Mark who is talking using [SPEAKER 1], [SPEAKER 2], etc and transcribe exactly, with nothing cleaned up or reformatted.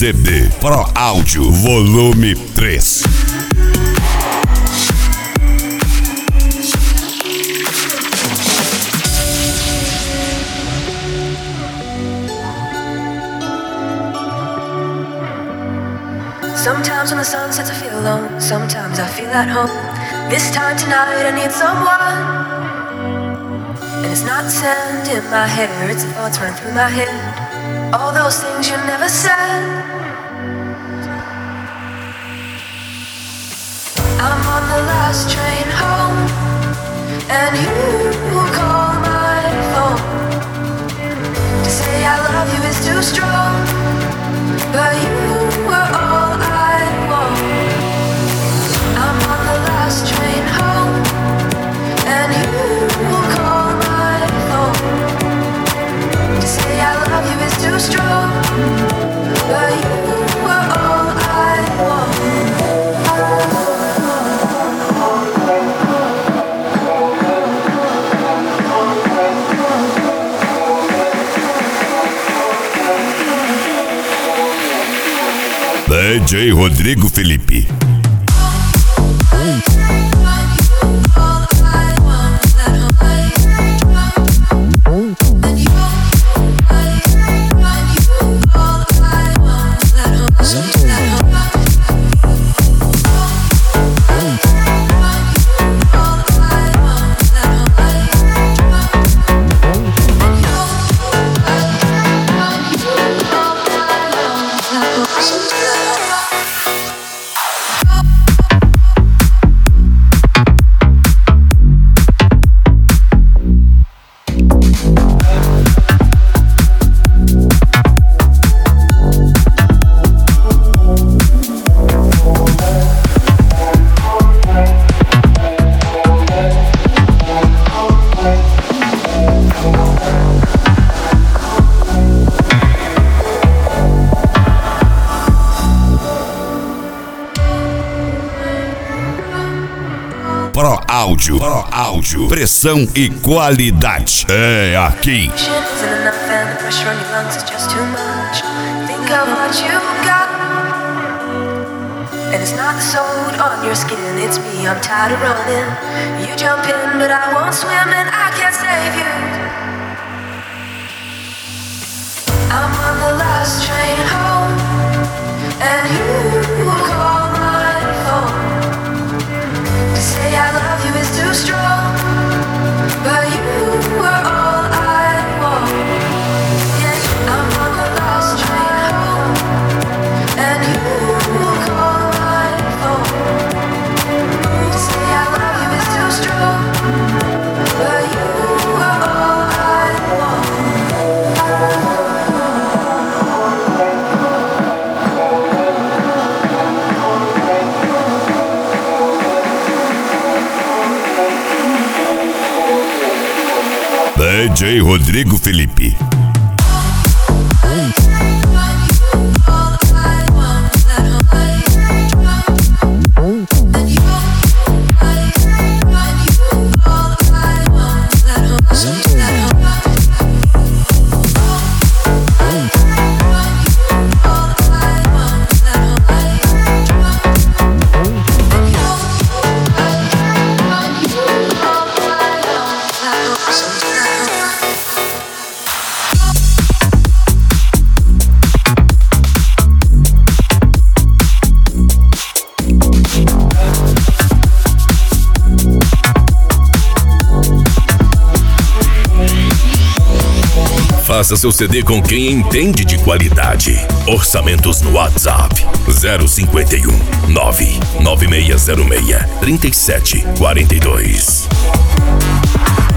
[SPEAKER 1] C D Pro Áudio Volume três.
[SPEAKER 2] Sometimes when the sun sets I feel alone, sometimes I feel at home. This time tonight I need someone. And it's not sand in my hair, it's the thoughts running through my head. All those things you never said. I'm on the last train home, and you call my phone. To say I love you is too strong, but you were all I want. I'm on the last train home, and you call my phone. To say I love you is too strong, but you were all I want.
[SPEAKER 1] D J Rodrigo Felipe. Pro Áudio, Pro Áudio, pressão e qualidade é aqui.
[SPEAKER 2] And it's not the sold on your skin, it's me, I'm tired of running. You jump in, but I won't swim and I can't save you. I'm on the last train home, and you call my phone. To say I love you is too strong, but you were all I want. Yeah, I'm on the last train home, and you call my phone. To say I love you is too strong, but you were all I want.
[SPEAKER 1] D J Rodrigo Felipe.
[SPEAKER 3] Faça seu C D com quem entende de qualidade. Orçamentos no WhatsApp zero cinquenta e um, nove nove seis zero seis, três sete quatro dois.